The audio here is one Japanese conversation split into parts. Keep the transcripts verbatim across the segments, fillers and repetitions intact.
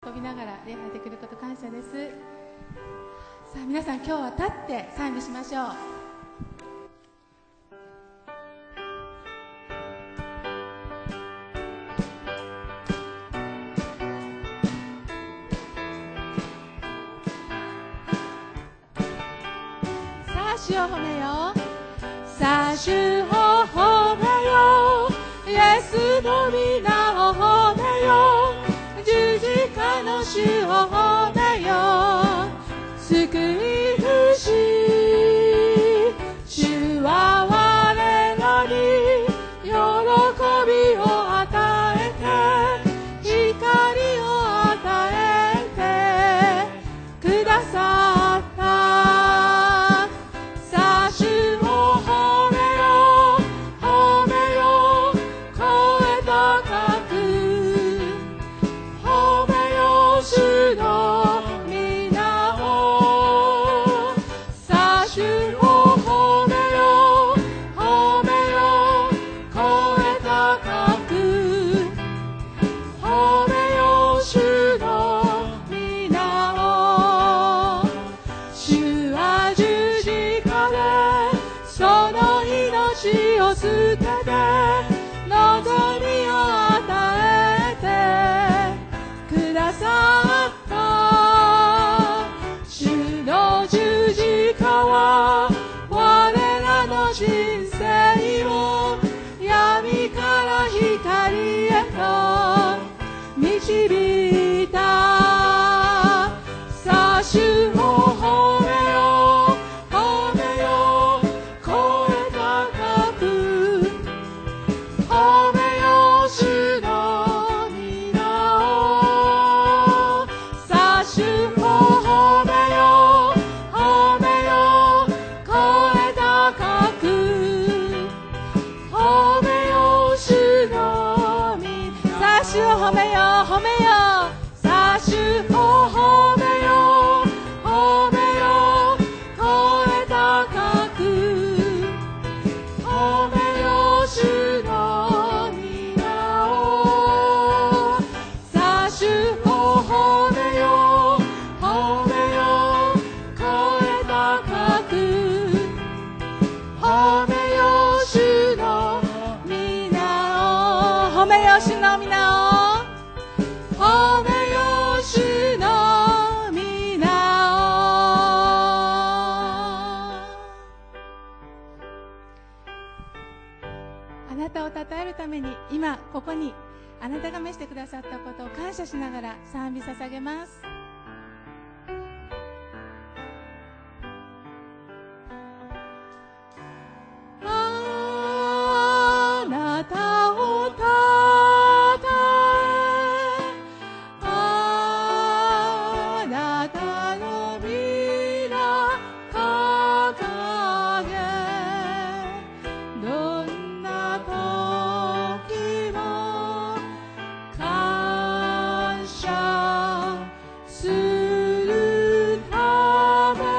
飛びながら礼拝できること感謝です。さあ皆さん、今日は立って賛美しましょう。さあ主を褒めよう。さあ主を褒めよう。イエスの皆を褒めよう。十字架の主を褒めよう。救い主、主は我らに喜びを与えて、光を与えてくださった。さあ主を褒めよう、褒めよう、声高く褒めよう主の皆を。さあ主を褒めよう、褒めよう、声高く褒めよう主の皆を。主は十字架でその命を捨てて望みを与えてくださった。主の十字架は我らの人生を闇から光へと導いた。さあ主を褒めよう、褒めよう、声高く褒めよう主の皆を。さあ主を褒めよう、褒めよう、声高く褒めよう主の皆。さあ主を褒めよう、褒めよう。さあ主を褒めよう、褒めよう、声高く褒めよう主の皆を。さあ主を褒めよう、褒めよう、声高く褒めよう主の皆を。褒めよう主の皆を。褒めよう主の皆を。あなたを称えるために今ここにあなたが召してくださったことを感謝しながら賛美捧げます。あなたを称え、あなたの皆掲げ、どんな時も感謝するため、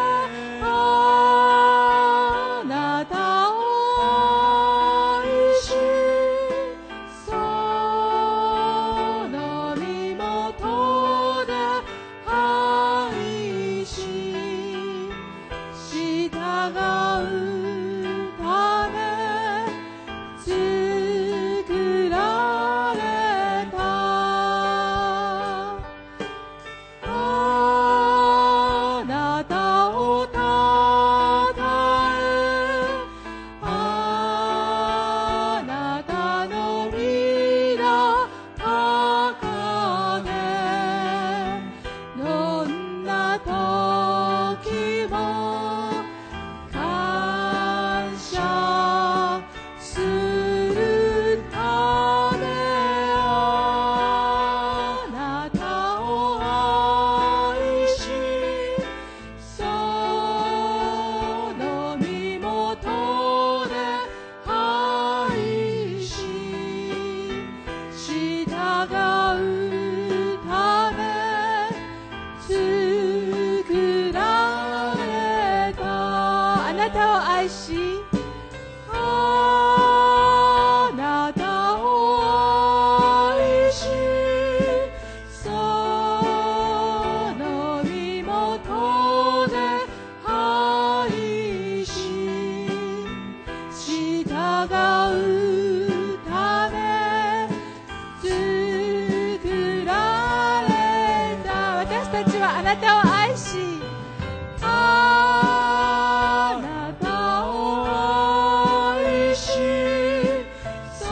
あなたを愛し、その身元で愛し、従うため作られた。あなたを称え、あなたの皆掲げ、どんな時も感謝するため、あなたを愛し、その身元で愛し、従うため作られた。あなたを愛し、あなたを愛し、そなたを愛し、あなたを愛し、そ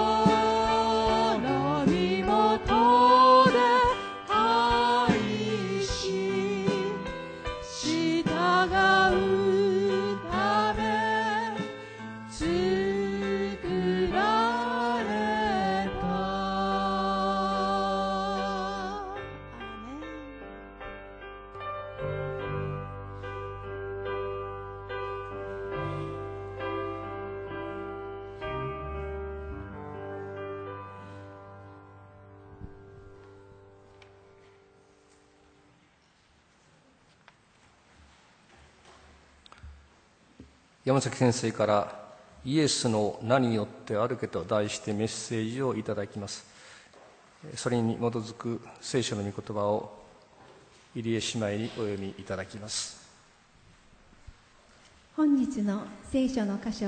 の身元で愛し、従うため作られた。アーメン。 山崎先生からイエスの名によって歩けと題してメッセージをいただきます。それに基づく聖書の御言葉を入江姉妹にお読みいただきます。 本日の聖書の箇所